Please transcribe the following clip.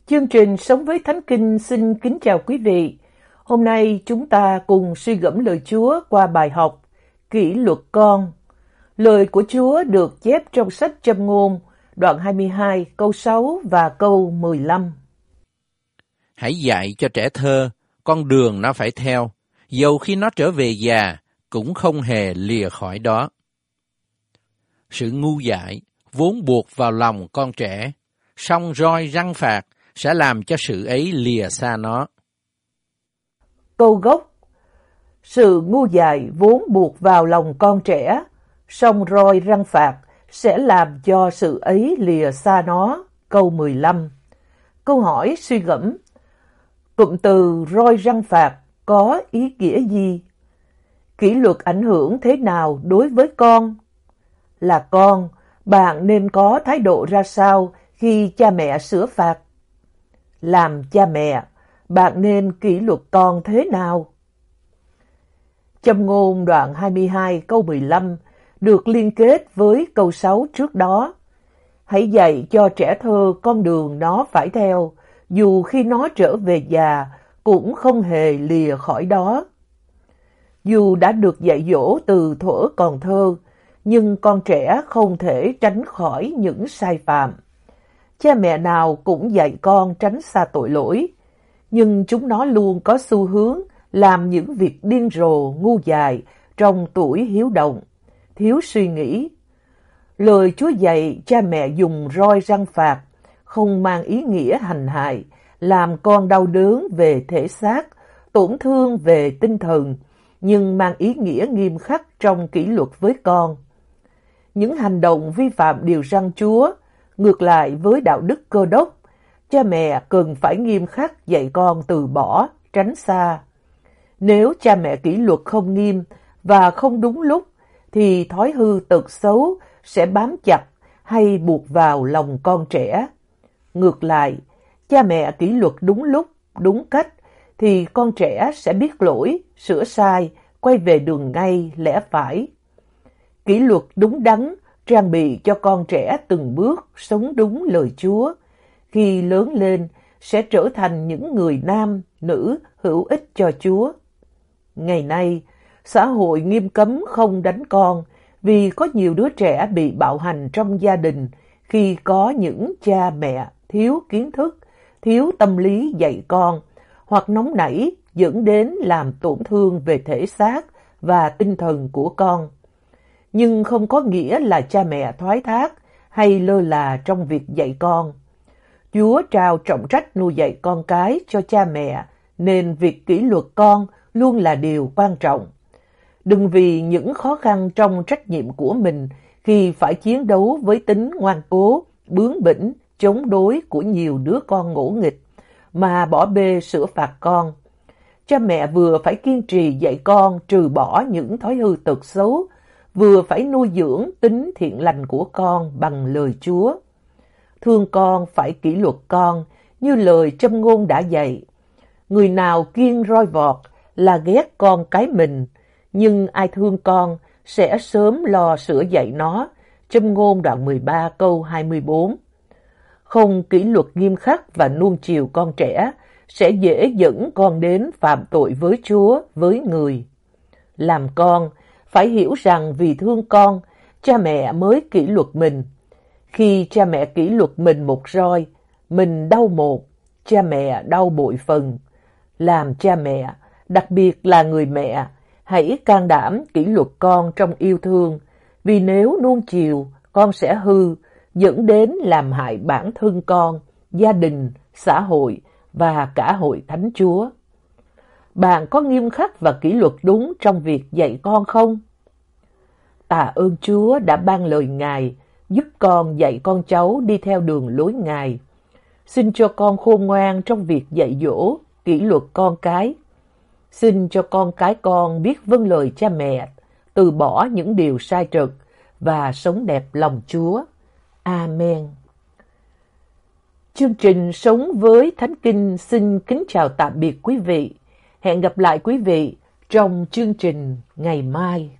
Chương trình Sống với Thánh Kinh xin kính chào quý vị. Hôm nay chúng ta cùng suy gẫm lời Chúa qua bài học Kỷ luật con. Lời của Chúa được chép trong sách Châm ngôn, đoạn 22, câu 6 và câu 15. Hãy dạy cho trẻ thơ, con đường nó phải theo, dầu khi nó trở về già, cũng không hề lìa khỏi đó. Sự ngu dại vốn buộc vào lòng con trẻ, song roi răn phạt sẽ làm cho sự ấy lìa xa nó. Câu gốc: sự ngu dại vốn buộc vào lòng con trẻ, song roi răn phạt sẽ làm cho sự ấy lìa xa nó. Câu 15. Câu hỏi suy gẫm: cụm từ roi răn phạt có ý nghĩa gì? Kỷ luật ảnh hưởng thế nào đối với con? Là con, bạn nên có thái độ ra sao khi cha mẹ sửa phạt? Làm cha mẹ, bạn nên kỷ luật con thế nào? Châm ngôn đoạn 22 câu 15 được liên kết với câu 6 trước đó. Hãy dạy cho trẻ thơ con đường nó phải theo, dù khi nó trở về già cũng không hề lìa khỏi đó. Dù đã được dạy dỗ từ thuở còn thơ, nhưng con trẻ không thể tránh khỏi những sai phạm. Cha mẹ nào cũng dạy con tránh xa tội lỗi, nhưng chúng nó luôn có xu hướng làm những việc điên rồ, ngu dại trong tuổi hiếu động, thiếu suy nghĩ. Lời Chúa dạy cha mẹ dùng roi răn phạt không mang ý nghĩa hành hại, làm con đau đớn về thể xác, tổn thương về tinh thần, nhưng mang ý nghĩa nghiêm khắc trong kỷ luật với con. Những hành động vi phạm điều răn Chúa ngược lại với đạo đức Cơ Đốc, cha mẹ cần phải nghiêm khắc dạy con từ bỏ, tránh xa. Nếu cha mẹ kỷ luật không nghiêm và không đúng lúc, thì thói hư tật xấu sẽ bám chặt hay buộc vào lòng con trẻ. Ngược lại, cha mẹ kỷ luật đúng lúc, đúng cách, thì con trẻ sẽ biết lỗi, sửa sai, quay về đường ngay, lẽ phải. Kỷ luật đúng đắn trang bị cho con trẻ từng bước sống đúng lời Chúa. Khi lớn lên, sẽ trở thành những người nam, nữ hữu ích cho Chúa. Ngày nay, xã hội nghiêm cấm không đánh con vì có nhiều đứa trẻ bị bạo hành trong gia đình khi có những cha mẹ thiếu kiến thức, thiếu tâm lý dạy con, hoặc nóng nảy dẫn đến làm tổn thương về thể xác và tinh thần của con. Nhưng không có nghĩa là cha mẹ thoái thác hay lơ là trong việc dạy con. Chúa trao trọng trách nuôi dạy con cái cho cha mẹ, nên việc kỷ luật con luôn là điều quan trọng. Đừng vì những khó khăn trong trách nhiệm của mình khi phải chiến đấu với tính ngoan cố, bướng bỉnh, chống đối của nhiều đứa con ngỗ nghịch, mà bỏ bê sửa phạt con. Cha mẹ vừa phải kiên trì dạy con trừ bỏ những thói hư tật xấu, vừa phải nuôi dưỡng tính thiện lành của con bằng lời Chúa. Thương con phải kỷ luật con, như lời Châm ngôn đã dạy. Người nào kiêng roi vọt là ghét con cái mình, nhưng ai thương con sẽ sớm lo sửa dạy nó. Châm ngôn đoạn 13 câu 24. Không kỷ luật nghiêm khắc và nuông chiều con trẻ sẽ dễ dẫn con đến phạm tội với Chúa, với người. Làm con, phải hiểu rằng vì thương con, cha mẹ mới kỷ luật mình. Khi cha mẹ kỷ luật mình một roi, mình đau một, cha mẹ đau bội phần. Làm cha mẹ, đặc biệt là người mẹ, hãy can đảm kỷ luật con trong yêu thương, vì nếu nuông chiều, con sẽ hư, dẫn đến làm hại bản thân con, gia đình, xã hội và cả hội Thánh Chúa. Bạn có nghiêm khắc và kỷ luật đúng trong việc dạy con không? Tạ ơn Chúa đã ban lời Ngài, giúp con dạy con cháu đi theo đường lối Ngài. Xin cho con khôn ngoan trong việc dạy dỗ, kỷ luật con cái. Xin cho con cái con biết vâng lời cha mẹ, từ bỏ những điều sai trật và sống đẹp lòng Chúa. Amen. Chương trình Sống với Thánh Kinh xin kính chào tạm biệt quý vị. Hẹn gặp lại quý vị trong chương trình ngày mai.